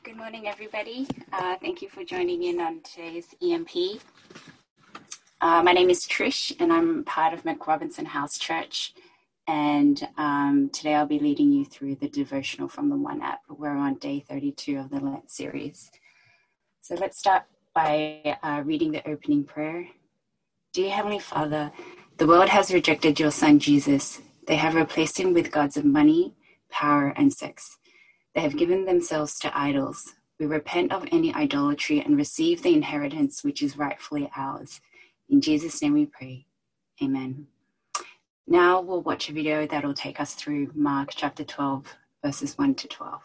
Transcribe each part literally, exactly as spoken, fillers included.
Good morning, everybody. Uh, thank you for joining in on today's E M P. Uh, my name is Trish, and I'm part of McRobinson House Church. And um, today I'll be leading you through the devotional from the One app. We're on day thirty-two of the Lent series. So let's start by uh, reading the opening prayer. Dear Heavenly Father, the world has rejected your Son, Jesus. They have replaced him with gods of money, power, and sex. They have given themselves to idols. We repent of any idolatry and receive the inheritance which is rightfully ours. In Jesus' name we pray. Amen. Now we'll watch a video that will take us through Mark chapter twelve, verses one to twelve.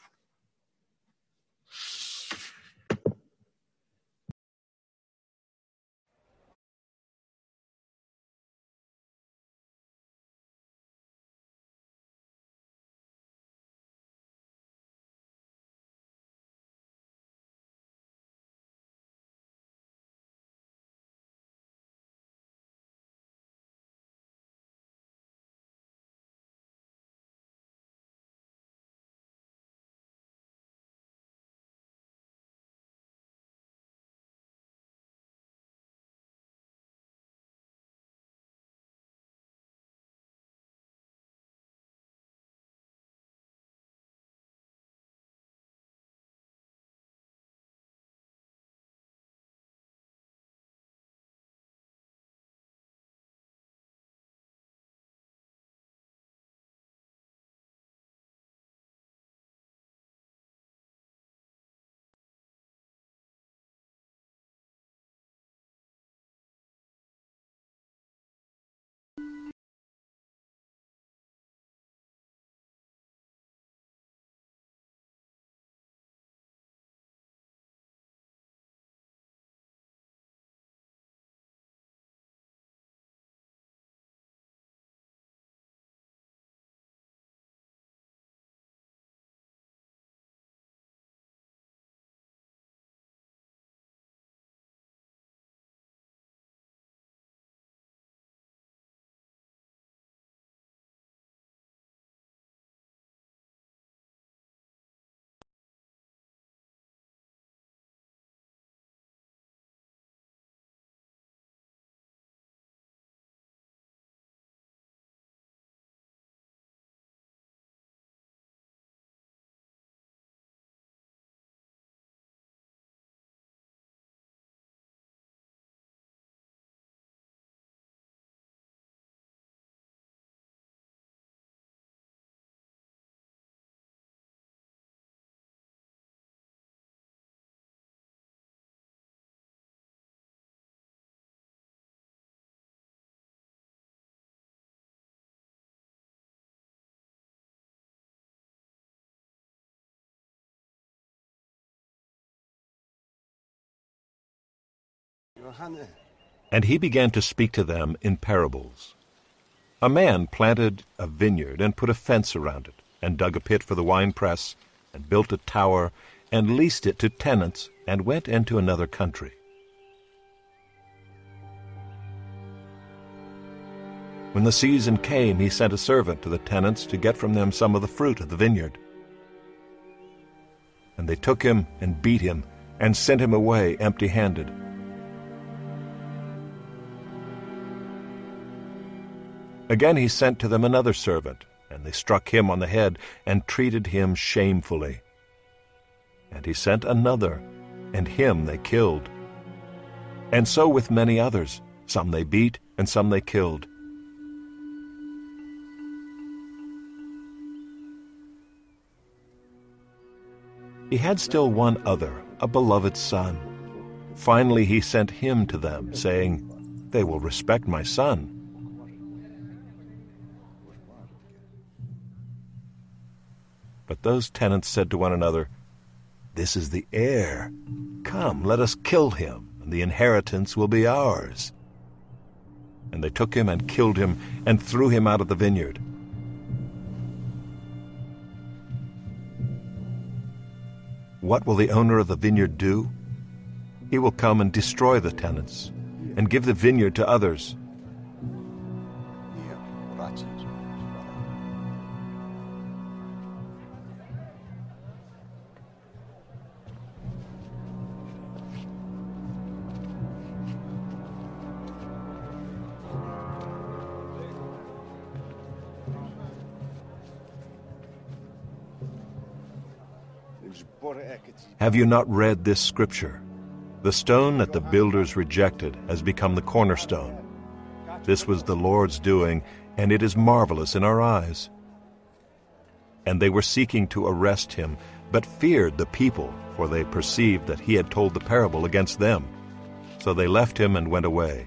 And he began to speak to them in parables. A man planted a vineyard and put a fence around it, and dug a pit for the winepress, and built a tower, and leased it to tenants, and went into another country. When the season came, he sent a servant to the tenants to get from them some of the fruit of the vineyard. And they took him and beat him, and sent him away empty-handed. Again he sent to them another servant, and they struck him on the head and treated him shamefully. And he sent another, and him they killed. And so with many others, some they beat, and some they killed. He had still one other, a beloved son. Finally he sent him to them, saying, "They will respect my son." But those tenants said to one another, "This is the heir. Come, let us kill him, and the inheritance will be ours." And they took him and killed him, and threw him out of the vineyard. What will the owner of the vineyard do? He will come and destroy the tenants, and give the vineyard to others. Have you not read this scripture? The stone that the builders rejected has become the cornerstone. This was the Lord's doing, and it is marvelous in our eyes. And they were seeking to arrest him, but feared the people, for they perceived that he had told the parable against them. So they left him and went away.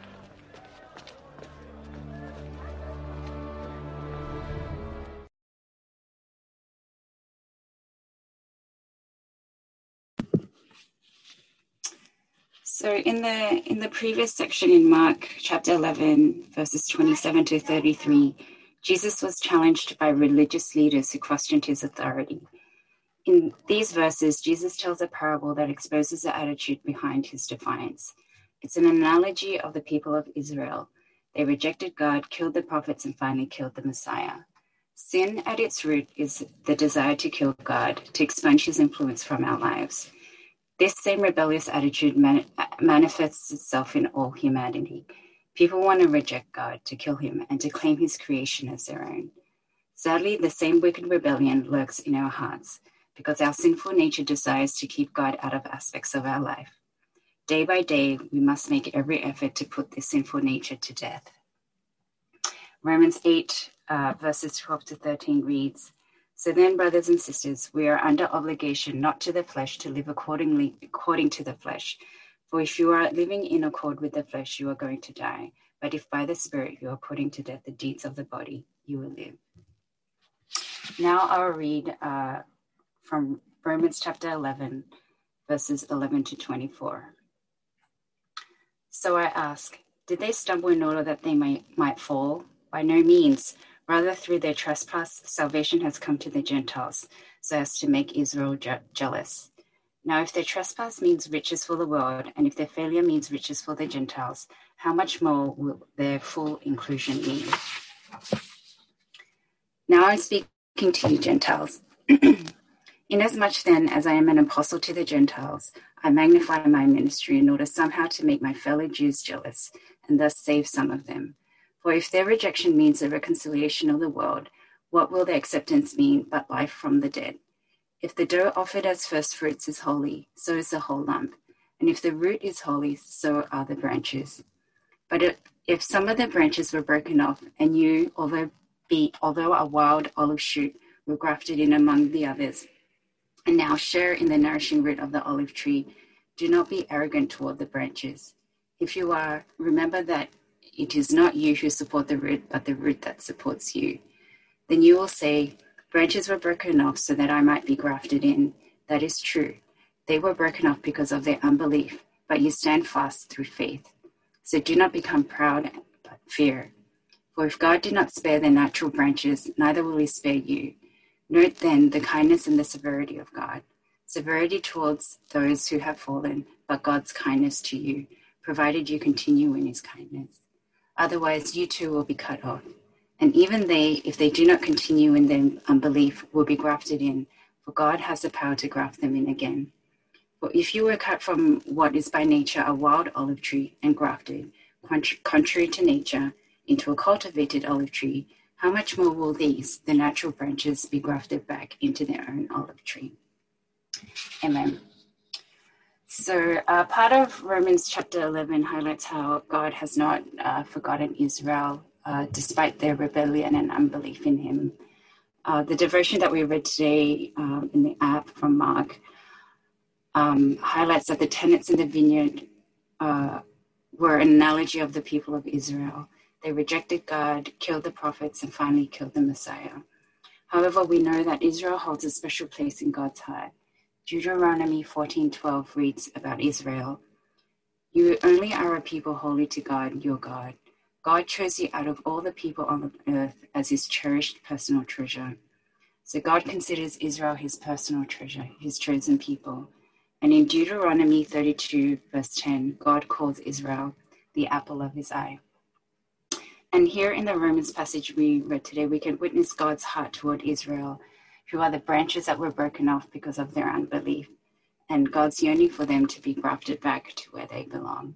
So in the in the previous section in Mark chapter eleven, verses twenty-seven to thirty-three, Jesus was challenged by religious leaders who questioned his authority. In these verses, Jesus tells a parable that exposes the attitude behind his defiance. It's an analogy of the people of Israel. They rejected God, killed the prophets, and finally killed the Messiah. Sin at its root is the desire to kill God, to expunge his influence from our lives. This same rebellious attitude man- manifests itself in all humanity. People want to reject God, to kill him, and to claim his creation as their own. Sadly, the same wicked rebellion lurks in our hearts because our sinful nature desires to keep God out of aspects of our life. Day by day, we must make every effort to put this sinful nature to death. Romans eight, uh, verses twelve to thirteen reads, "So then, brothers and sisters, we are under obligation not to the flesh to live accordingly according to the flesh. For if you are living in accord with the flesh, you are going to die. But if by the Spirit you are putting to death the deeds of the body, you will live." Now I'll read uh, from Romans chapter eleven, verses eleven to twenty-four. "So I ask, did they stumble in order that they might, might fall? By no means. Rather, through their trespass, salvation has come to the Gentiles, so as to make Israel je- jealous. Now, if their trespass means riches for the world, and if their failure means riches for the Gentiles, how much more will their full inclusion mean? Now I'm speaking to you, Gentiles. Inasmuch then as I am an apostle to the Gentiles, I magnify my ministry in order somehow to make my fellow Jews jealous, and thus save some of them. For if their rejection means the reconciliation of the world, what will their acceptance mean but life from the dead? If the dough offered as first fruits is holy, so is the whole lump. And if the root is holy, so are the branches. But if, if some of the branches were broken off, and you, although be although a wild olive shoot, were grafted in among the others, and now share in the nourishing root of the olive tree, do not be arrogant toward the branches. If you are, remember that it is not you who support the root, but the root that supports you. Then you will say, branches were broken off so that I might be grafted in. That is true. They were broken off because of their unbelief, but you stand fast through faith. So do not become proud, but fear. For if God did not spare the natural branches, neither will he spare you. Note then the kindness and the severity of God. Severity towards those who have fallen, but God's kindness to you, provided you continue in his kindness. Otherwise, you too will be cut off. And even they, if they do not continue in their unbelief, will be grafted in, for God has the power to graft them in again. For if you were cut from what is by nature a wild olive tree and grafted, contrary to nature, into a cultivated olive tree, how much more will these, the natural branches, be grafted back into their own olive tree? Amen. So uh, part of Romans chapter eleven highlights how God has not uh, forgotten Israel, uh, despite their rebellion and unbelief in him. Uh, the devotion that we read today um, in the app from Mark um, highlights that the tenants in the vineyard uh, were an analogy of the people of Israel. They rejected God, killed the prophets, and finally killed the Messiah. However, we know that Israel holds a special place in God's heart. Deuteronomy fourteen twelve reads about Israel, "You only are a people holy to God, your God. God chose you out of all the people on the earth as his cherished personal treasure." So God considers Israel his personal treasure, his chosen people. And in Deuteronomy thirty-two, verse ten, God calls Israel the apple of his eye. And here in the Romans passage we read today, we can witness God's heart toward Israel, who are the branches that were broken off because of their unbelief, and God's yearning for them to be grafted back to where they belong.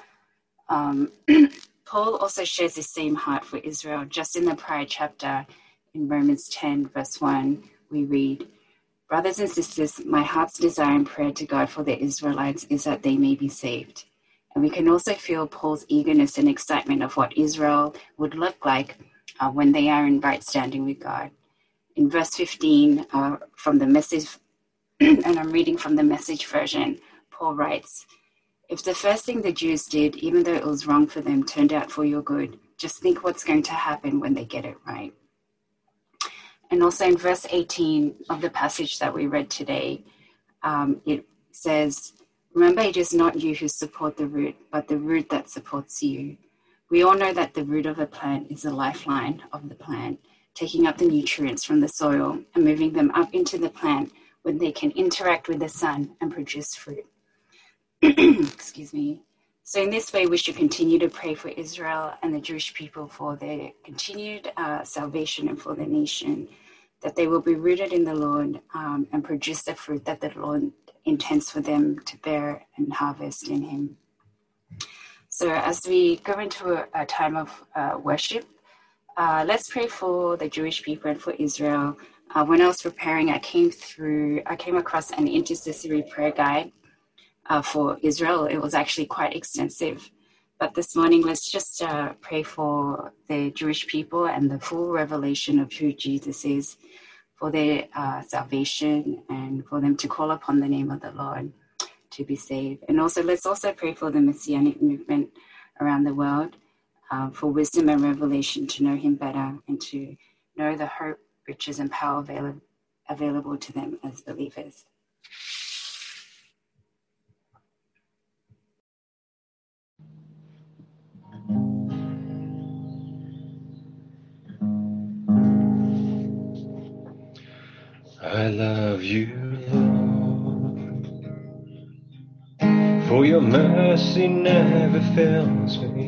Um, Paul also shares the same heart for Israel. Just in the prior chapter, in Romans ten, verse one, we read, Brothers and sisters, my heart's desire and prayer to God for the Israelites is that they may be saved. And we can also feel Paul's eagerness and excitement of what Israel would look like uh, when they are in right standing with God. In verse fifteen, uh, from the message, and I'm reading from the Message version, Paul writes, "If the first thing the Jews did, even though it was wrong for them, turned out for your good, just think what's going to happen when they get it right." And also in verse eighteen of the passage that we read today, um, it says, "Remember, it is not you who support the root, but the root that supports you. We all know that the root of a plant is the lifeline of the plant, taking up the nutrients from the soil and moving them up into the plant when they can interact with the sun and produce fruit." Excuse me. So in this way, we should continue to pray for Israel and the Jewish people for their continued uh, salvation and for the nation, that they will be rooted in the Lord um, and produce the fruit that the Lord intends for them to bear and harvest in him. So as we go into a, a time of uh, worship, uh, let's pray for the Jewish people and for Israel. Uh, when I was preparing, I came through, I came across an intercessory prayer guide Uh, for Israel. It was actually quite extensive. But this morning, let's just uh, pray for the Jewish people and the full revelation of who Jesus is, for their uh, salvation, and for them to call upon the name of the Lord to be saved. And also, let's also pray for the Messianic movement around the world, uh, for wisdom and revelation to know him better and to know the hope, riches, and power avail- available to them as believers. I love you, Lord, for your mercy never fails me,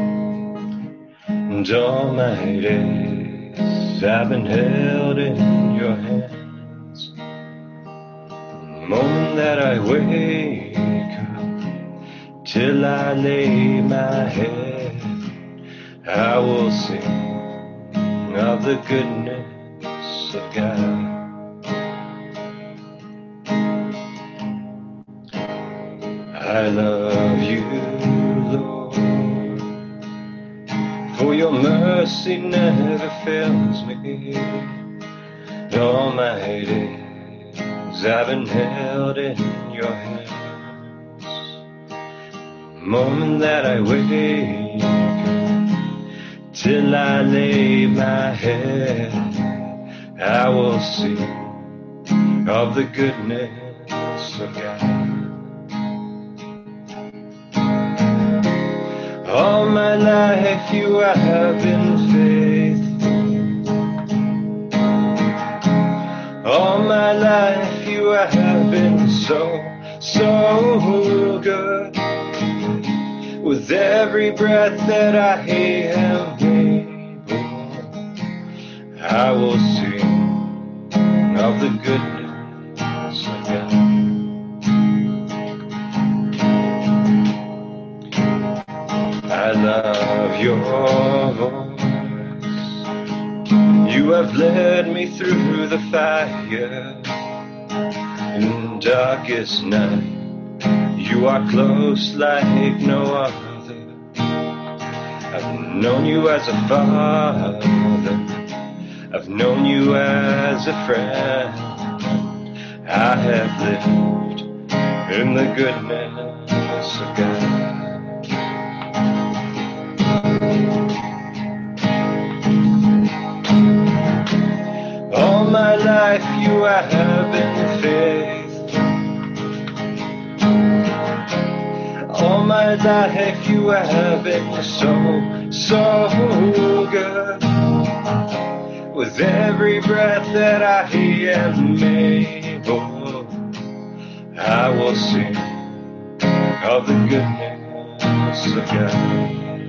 and all my days I've been held in your hands. The moment that I wake up till I lay my head, I will sing of the goodness of God. I love you, Lord, for your mercy never fails me. All my days I've been held in your hands. The moment that I wake up till I lay my head, I will sing of the goodness of God. All my life you have been faithful. All my life you have been so, so good. With every breath that I am able, I will sing of the goodness of God. I love your voice. You have led me through the fire in darkest night. You are close like no other. I've known you as a father. I've known you as a friend. I have lived in the goodness of God. All my life you have been faithful. All my life you have been so, so good. With every breath that I am able, I will sing of the goodness of God.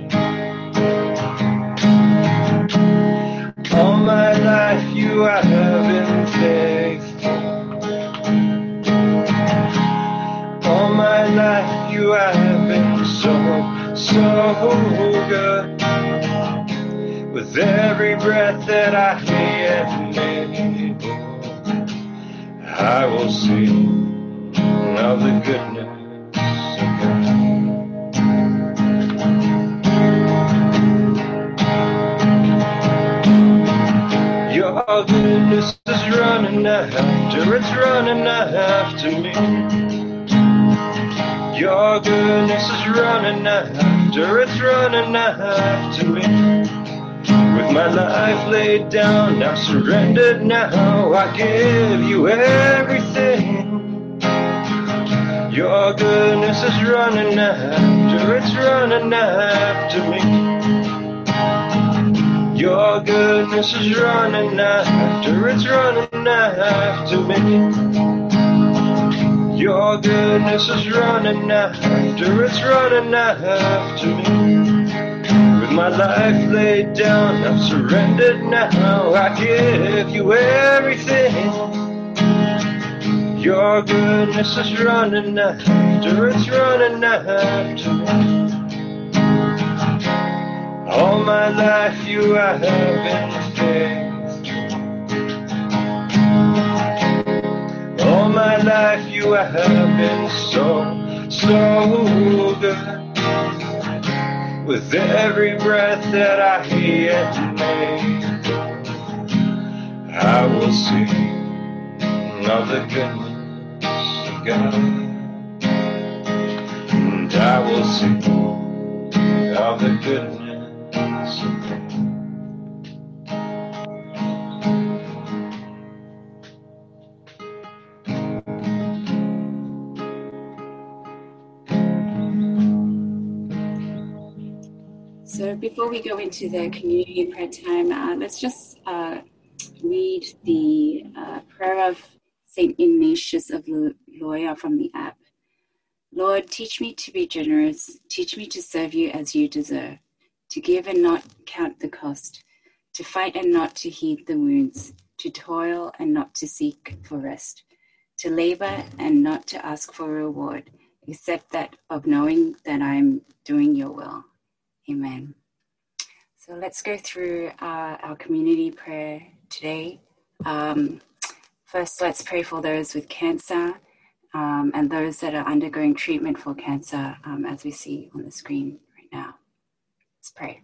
All my life you have been faithful. All my life you have been so, so good. With every breath that I am able, I will sing of the goodness of God. Your goodness is running after, it's running after me. Your goodness is running after, it's running after me. With my life laid down, now surrendered now, I give you everything. Your goodness is running after, it's running after me. Your goodness is running after, it's running after me. Your goodness is running after, it's running after me. With my life laid down, I'm surrendered now, I give you everything. Your goodness is running after, it's running after me. All my life you have been faithful. All my life you have been so, so good. With every breath that I make, I will sing of the goodness of God. And I will sing of the goodness of God. So before we go into the community prayer time, uh, let's just uh, read the uh, prayer of Saint Ignatius of Loyola from the app. Lord, teach me to be generous. Teach me to serve you as you deserve, to give and not count the cost, to fight and not to heed the wounds, to toil and not to seek for rest, to labor and not to ask for a reward, except that of knowing that I am doing your will. Amen. So let's go through uh, our community prayer today. Um, first, let's pray for those with cancer um, and those that are undergoing treatment for cancer, um, as we see on the screen right now. Let's pray.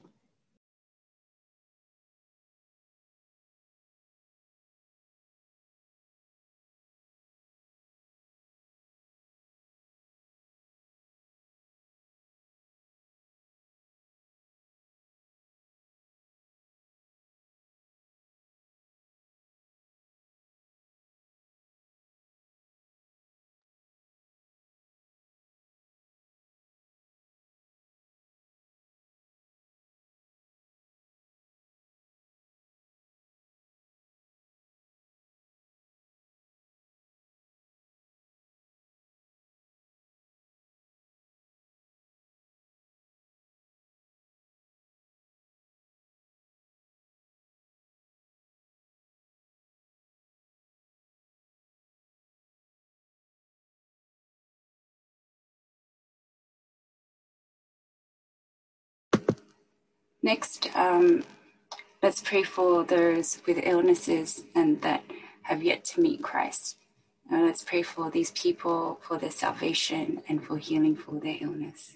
Next, um, let's pray for those with illnesses and that have yet to meet Christ. Uh, let's pray for these people, for their salvation and for healing for their illness.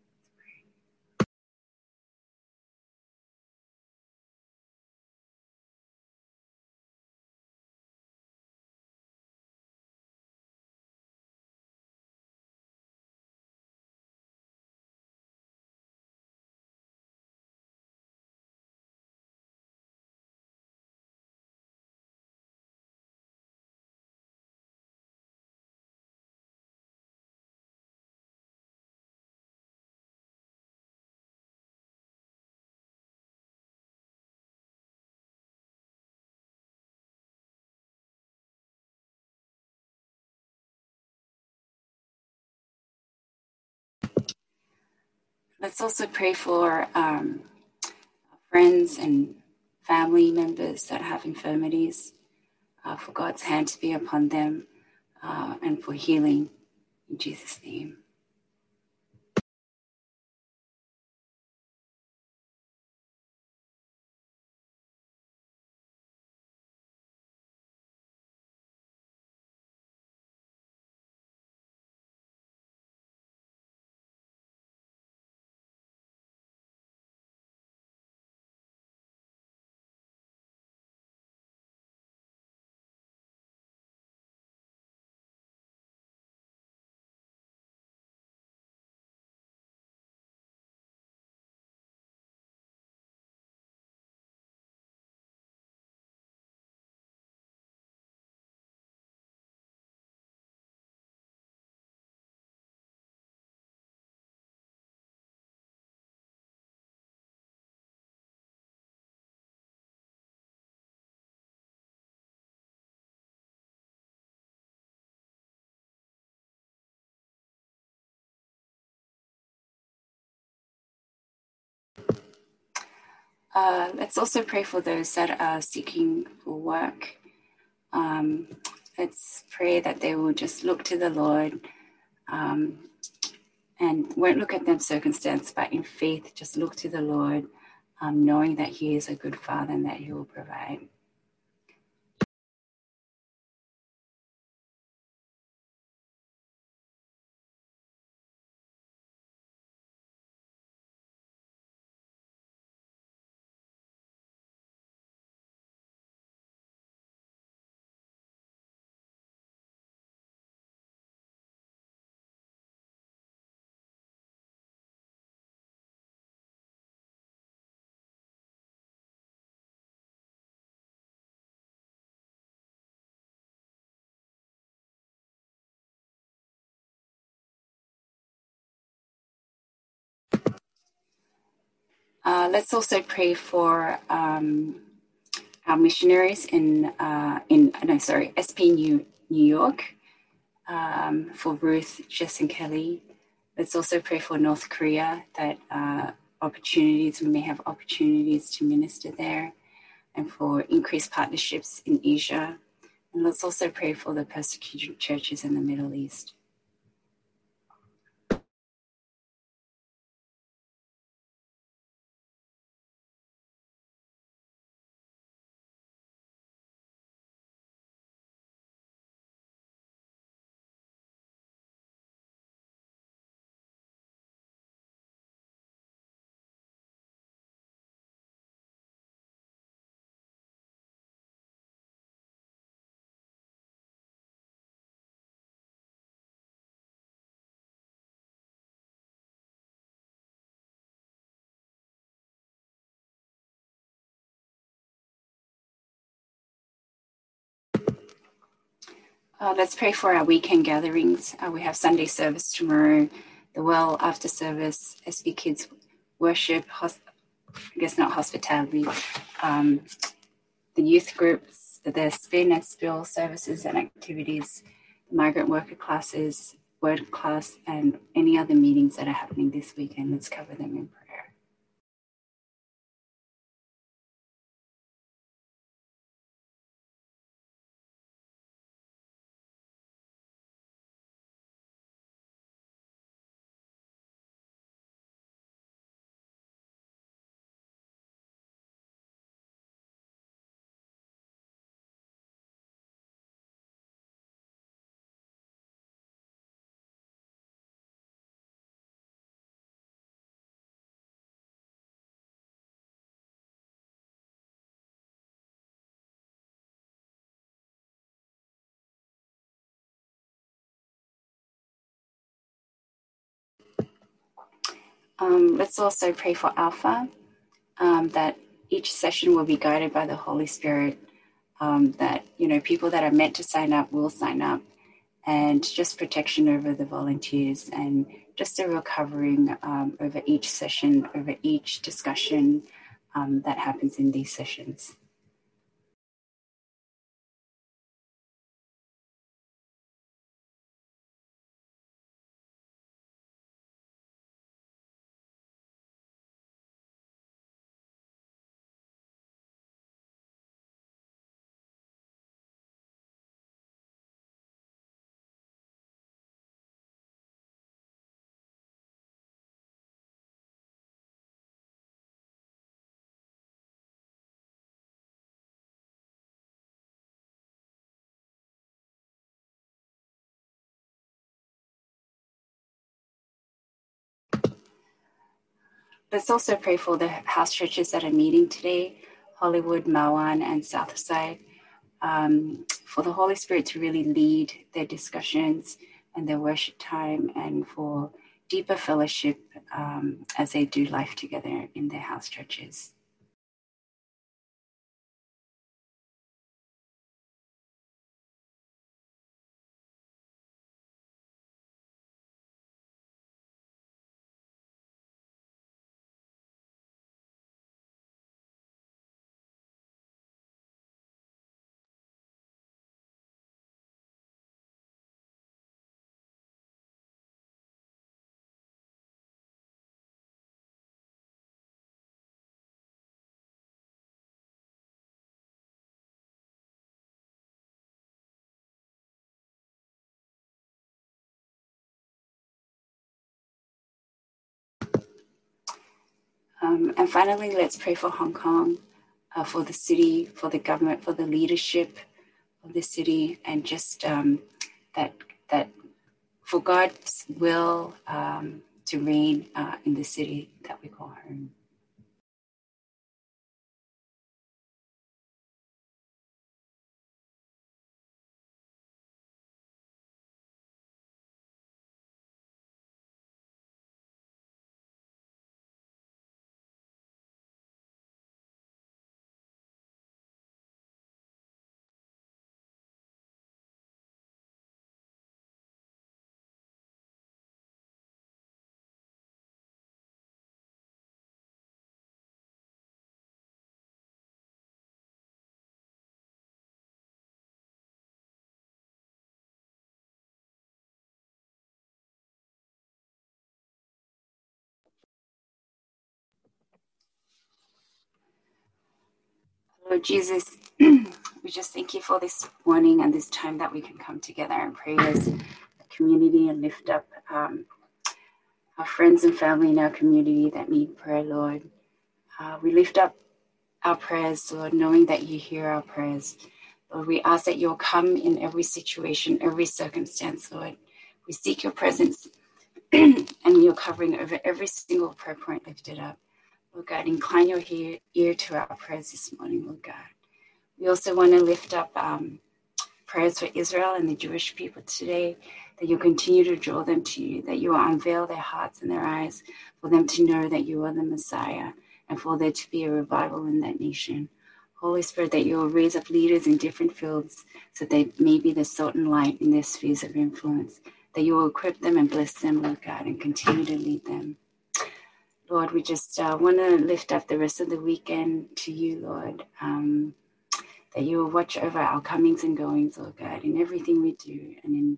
Let's also pray for um, friends and family members that have infirmities, uh, for God's hand to be upon them uh, and for healing in Jesus' name. Uh, let's also pray for those that are seeking for work. Um, let's pray that they will just look to the Lord um, and won't look at their circumstance, but in faith, just look to the Lord, um, knowing that He is a good Father and that He will provide. Uh, let's also pray for um, our missionaries in uh, in no sorry S P New New York, um, for Ruth, Jess, and Kelly. Let's also pray for North Korea, that uh, opportunities we may have opportunities to minister there, and for increased partnerships in Asia. And let's also pray for the persecuted churches in the Middle East. Uh, let's pray for our weekend gatherings. Uh, we have Sunday service tomorrow, the well after service, S B Kids worship, hosp- I guess not hospitality, um, the youth groups, the spin and spill services and activities, the migrant worker classes, word class, and any other meetings that are happening this weekend. Let's cover them in prayer. Um, let's also pray for Alpha, um, that each session will be guided by the Holy Spirit, um, that, you know, people that are meant to sign up will sign up, and just protection over the volunteers, and just a real covering um, over each session, over each discussion um, that happens in these sessions. Let's also pray for the house churches that are meeting today, Hollywood, Mawan, and Southside, um, for the Holy Spirit to really lead their discussions and their worship time, and for deeper fellowship um, as they do life together in their house churches. Um, and finally, let's pray for Hong Kong, uh, for the city, for the government, for the leadership of the city, and just um, that that for God's will um, to reign uh, in the city that we call home. Lord Jesus, we just thank you for this morning and this time that we can come together and pray as a community and lift up um, our friends and family in our community that need prayer, Lord. Uh, we lift up our prayers, Lord, knowing that you hear our prayers. Lord, we ask that you'll come in every situation, every circumstance, Lord. We seek your presence and your covering over every single prayer point lifted up. Lord God, incline your ear, ear to our prayers this morning, Lord God. We also want to lift up um, prayers for Israel and the Jewish people today, that you continue to draw them to you, that you will unveil their hearts and their eyes for them to know that you are the Messiah and for there to be a revival in that nation. Holy Spirit, that you will raise up leaders in different fields so they may be the salt and light in their spheres of influence, that you will equip them and bless them, Lord God, and continue to lead them. Lord, we just uh, want to lift up the rest of the weekend to you, Lord, um, that you will watch over our comings and goings, Lord God, in everything we do. And in,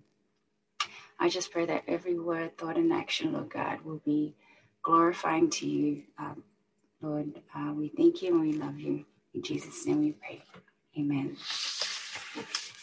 I just pray that every word, thought, and action, Lord God, will be glorifying to you. Um, Lord, uh, we thank you and we love you. In Jesus' name we pray. Amen.